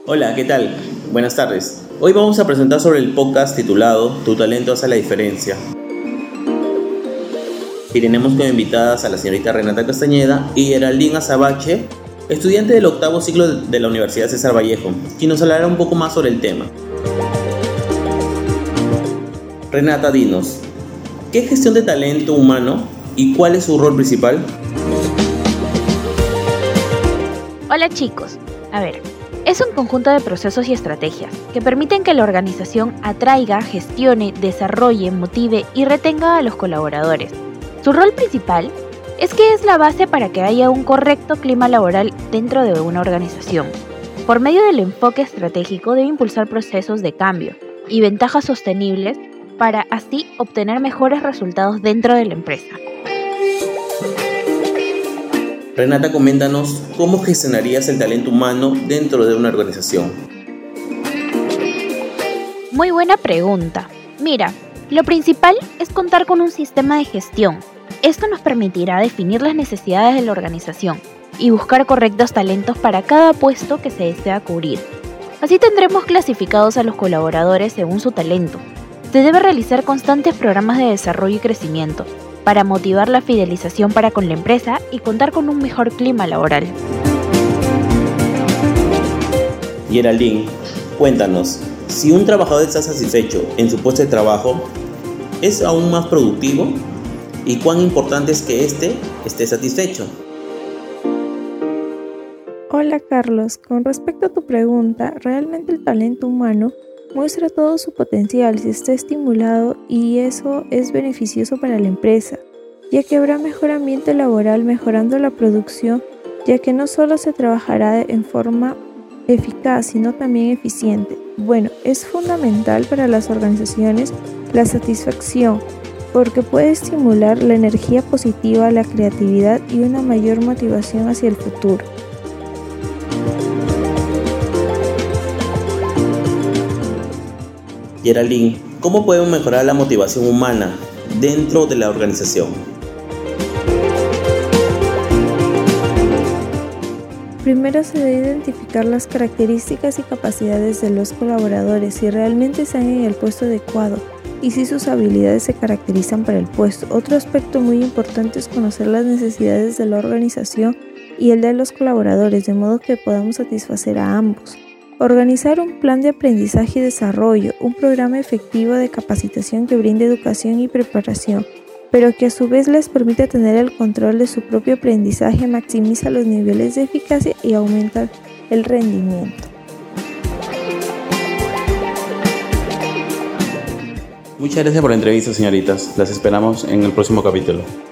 Hola, ¿qué tal? Buenas tardes. Hoy vamos a presentar sobre el podcast titulado Tu talento hace la diferencia. Y tenemos como invitadas a la señorita Renata Castañeda y Geraldine Azabache, estudiante del octavo ciclo de la Universidad César Vallejo, quien nos hablará un poco más sobre el tema. Renata, dinos, ¿qué es gestión de talento humano y cuál es su rol principal? Hola chicos, es un conjunto de procesos y estrategias que permiten que la organización atraiga, gestione, desarrolle, motive y retenga a los colaboradores. Su rol principal es que es la base para que haya un correcto clima laboral dentro de una organización. Por medio del enfoque estratégico debe impulsar procesos de cambio y ventajas sostenibles para así obtener mejores resultados dentro de la empresa. Renata, coméntanos cómo gestionarías el talento humano dentro de una organización. Muy buena pregunta. Mira, lo principal es contar con un sistema de gestión. Esto nos permitirá definir las necesidades de la organización y buscar correctos talentos para cada puesto que se desea cubrir. Así tendremos clasificados a los colaboradores según su talento. Se debe realizar constantes programas de desarrollo y crecimiento para motivar la fidelización para con la empresa y contar con un mejor clima laboral. Geraldine, cuéntanos, si un trabajador está satisfecho en su puesto de trabajo, ¿es aún más productivo? ¿Y cuán importante es que éste esté satisfecho? Hola Carlos, con respecto a tu pregunta, realmente el talento humano muestra todo su potencial si está estimulado y eso es beneficioso para la empresa, ya que habrá mejor ambiente laboral mejorando la producción, ya que no solo se trabajará en forma eficaz, sino también eficiente. Bueno, es fundamental para las organizaciones la satisfacción, porque puede estimular la energía positiva, la creatividad y una mayor motivación hacia el futuro. Geraldine, ¿cómo podemos mejorar la motivación humana dentro de la organización? Primero se debe identificar las características y capacidades de los colaboradores, si realmente están en el puesto adecuado y si sus habilidades se caracterizan para el puesto. Otro aspecto muy importante es conocer las necesidades de la organización y el de los colaboradores, de modo que podamos satisfacer a ambos. Organizar un plan de aprendizaje y desarrollo, un programa efectivo de capacitación que brinde educación y preparación, pero que a su vez les permita tener el control de su propio aprendizaje, maximiza los niveles de eficacia y aumenta el rendimiento. Muchas gracias por la entrevista, señoritas. Las esperamos en el próximo capítulo.